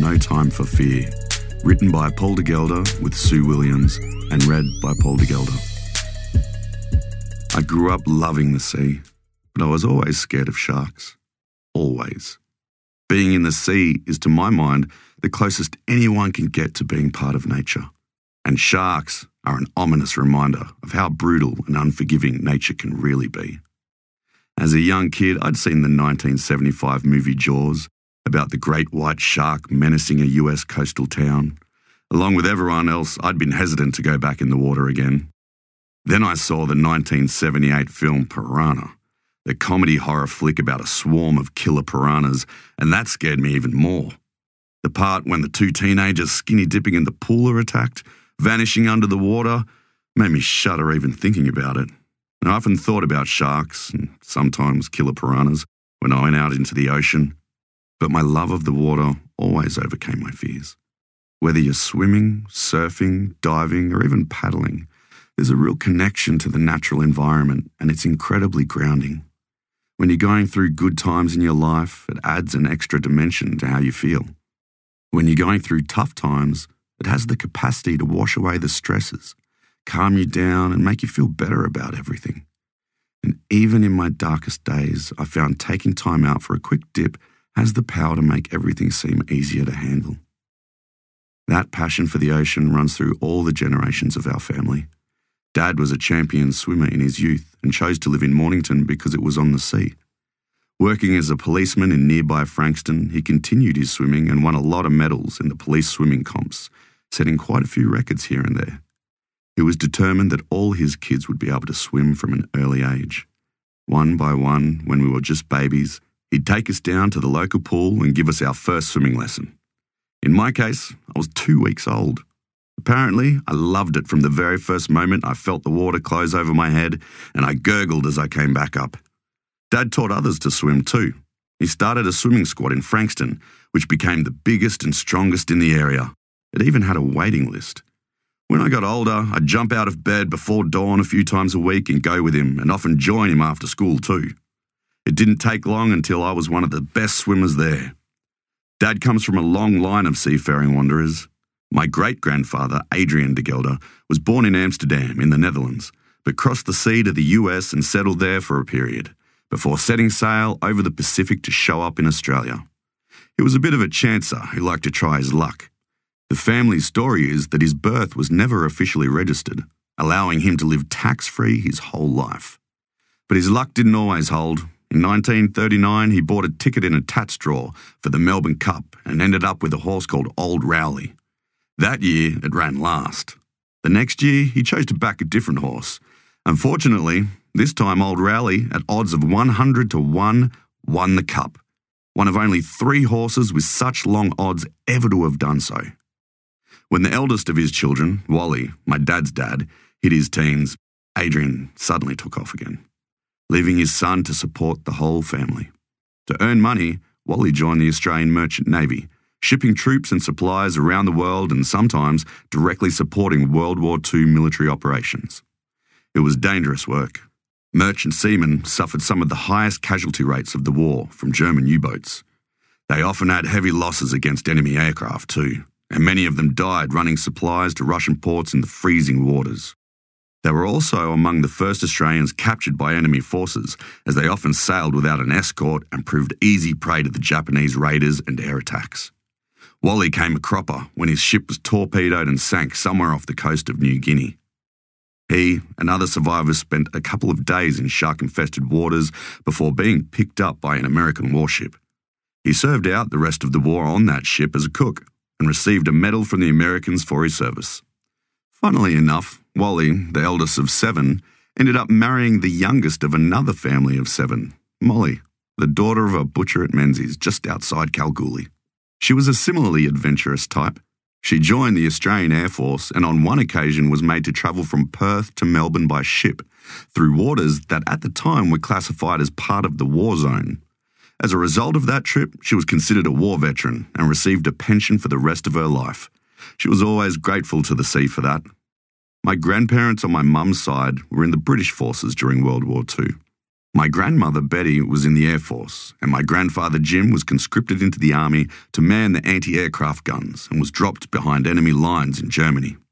No Time for Fear, written by Paul de Gelder with Sue Williams and read by Paul de Gelder. I grew up loving the sea, but I was always scared of sharks. Always. Being in the sea is, to my mind, the closest anyone can get to being part of nature. And sharks are an ominous reminder of how brutal and unforgiving nature can really be. As a young kid, I'd seen the 1975 movie Jaws about the great white shark menacing a US coastal town. Along with everyone else, I'd been hesitant to go back in the water again. Then I saw the 1978 film Piranha, the comedy horror flick about a swarm of killer piranhas, and that scared me even more. The part when the two teenagers skinny dipping in the pool are attacked, vanishing under the water, made me shudder even thinking about it. And I often thought about sharks and sometimes killer piranhas when I went out into the ocean. But my love of the water always overcame my fears. Whether you're swimming, surfing, diving, or even paddling, there's a real connection to the natural environment, and it's incredibly grounding. When you're going through good times in your life, it adds an extra dimension to how you feel. When you're going through tough times, it has the capacity to wash away the stresses, calm you down, and make you feel better about everything. And even in my darkest days, I found taking time out for a quick dip has the power to make everything seem easier to handle. That passion for the ocean runs through all the generations of our family. Dad was a champion swimmer in his youth and chose to live in Mornington because it was on the sea. Working as a policeman in nearby Frankston, he continued his swimming and won a lot of medals in the police swimming comps, setting quite a few records here and there. He was determined that all his kids would be able to swim from an early age. One by one, when we were just babies, he'd take us down to the local pool and give us our first swimming lesson. In my case, I was 2 weeks old. Apparently, I loved it from the very first moment I felt the water close over my head, and I gurgled as I came back up. Dad taught others to swim too. He started a swimming squad in Frankston, which became the biggest and strongest in the area. It even had a waiting list. When I got older, I'd jump out of bed before dawn a few times a week and go with him, and often join him after school too. It didn't take long until I was one of the best swimmers there. Dad comes from a long line of seafaring wanderers. My great-grandfather, Adrian de Gelder, was born in Amsterdam in the Netherlands, but crossed the sea to the US and settled there for a period, before setting sail over the Pacific to show up in Australia. He was a bit of a chancer who liked to try his luck. The family story is that his birth was never officially registered, allowing him to live tax-free his whole life. But his luck didn't always hold. In 1939, he bought a ticket in a tats draw for the Melbourne Cup and ended up with a horse called Old Rowley. That year, it ran last. The next year, he chose to back a different horse. Unfortunately, this time Old Rowley, at odds of 100 to 1, won the Cup. One of only 3 horses with such long odds ever to have done so. When the eldest of his children, Wally, my dad's dad, hit his teens, Adrian suddenly took off again, leaving his son to support the whole family. To earn money, Wally joined the Australian Merchant Navy, shipping troops and supplies around the world and sometimes directly supporting World War II military operations. It was dangerous work. Merchant seamen suffered some of the highest casualty rates of the war from German U-boats. They often had heavy losses against enemy aircraft too, and many of them died running supplies to Russian ports in the freezing waters. They were also among the first Australians captured by enemy forces, as they often sailed without an escort and proved easy prey to the Japanese raiders and air attacks. Wally came a cropper when his ship was torpedoed and sank somewhere off the coast of New Guinea. He and other survivors spent a couple of days in shark-infested waters before being picked up by an American warship. He served out the rest of the war on that ship as a cook and received a medal from the Americans for his service. Funnily enough, Wally, the eldest of 7, ended up marrying the youngest of another family of 7, Molly, the daughter of a butcher at Menzies just outside Kalgoorlie. She was a similarly adventurous type. She joined the Australian Air Force and on one occasion was made to travel from Perth to Melbourne by ship, through waters that at the time were classified as part of the war zone. As a result of that trip, she was considered a war veteran and received a pension for the rest of her life. She was always grateful to the sea for that. My grandparents on my mum's side were in the British forces during World War II. My grandmother Betty was in the Air Force, and my grandfather Jim was conscripted into the army to man the anti-aircraft guns and was dropped behind enemy lines in Germany.